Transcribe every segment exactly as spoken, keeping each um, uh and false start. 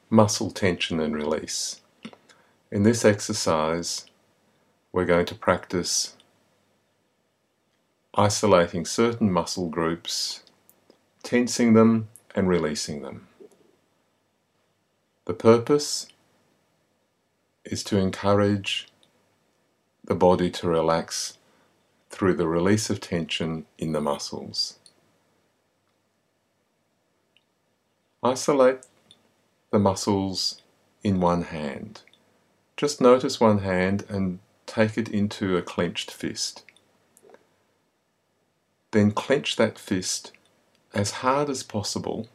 muscle tension and release. In this exercise, we're going to practice isolating certain muscle groups, tensing them and releasing them. The purpose is to encourage the body to relax through the release of tension in the muscles. Isolate the muscles in one hand. Just notice one hand and take it into a clenched fist. Then clench that fist as hard as possible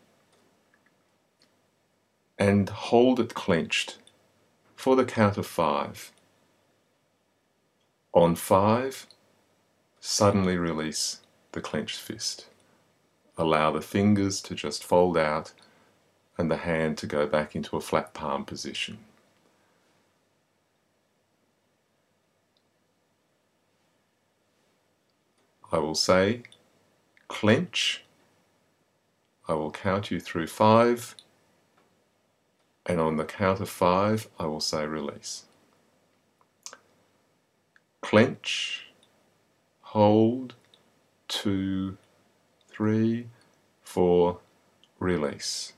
and hold it clenched for the count of five. On five, suddenly release the clenched fist. Allow the fingers to just fold out and the hand to go back into a flat palm position. I will say, clench. I will count you through five, and on the count of five, I will say release. Clench, hold, two, three, four, release.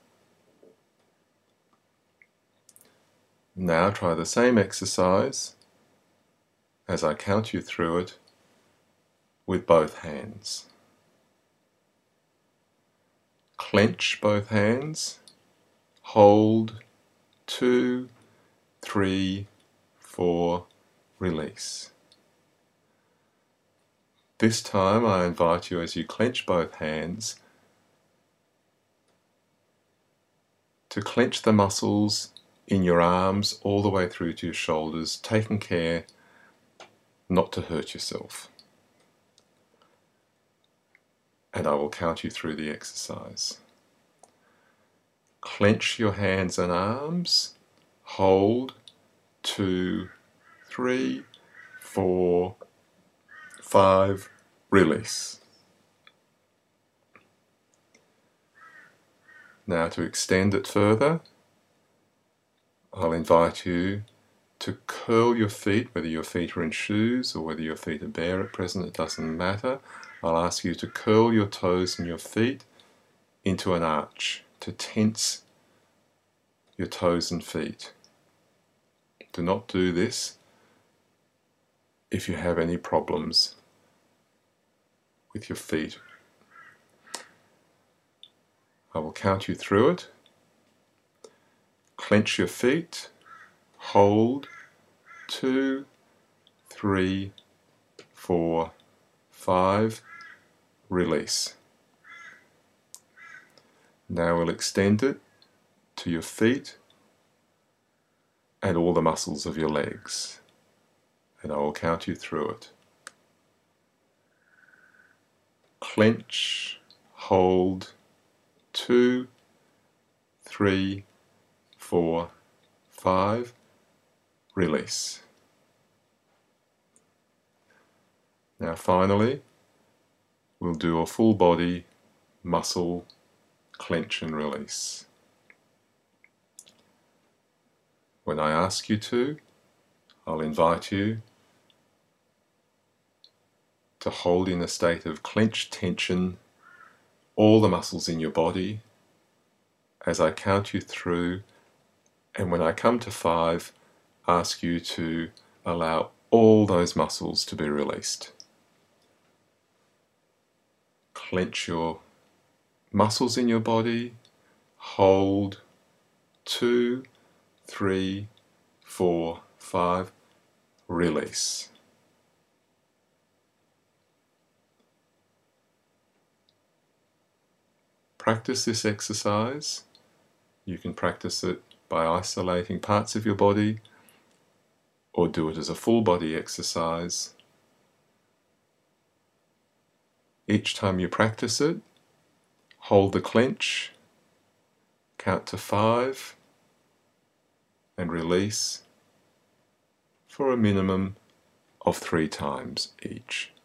Now try the same exercise as I count you through it with both hands. Clench both hands, hold, two, three, four, release. This time I invite you, as you clench both hands, to clench the muscles in your arms all the way through to your shoulders, taking care not to hurt yourself. And I will count you through the exercise. Clench your hands and arms, hold, two, three, four, five, release. Now to extend it further, I'll invite you to curl your feet, whether your feet are in shoes or whether your feet are bare at present, it doesn't matter. I'll ask you to curl your toes and your feet into an arch, to tense your toes and feet. Do not do this if you have any problems with your feet. I will count you through it. Clench your feet, hold, two, three, four, five, release. Now we'll extend it to your feet and all the muscles of your legs, and I will count you through it. Clench, hold, two, three, four, five, release. Now finally, we'll do a full body muscle clench and release. When I ask you to, I'll invite you to hold in a state of clenched tension all the muscles in your body as I count you through, and when I come to five, ask you to allow all those muscles to be released. Clench your muscles in your body, hold, two, three, four, five, release. Practice this exercise. You can practice it by isolating parts of your body or do it as a full body exercise. Each time you practice it, hold the clench, count to five, and release for a minimum of three times each.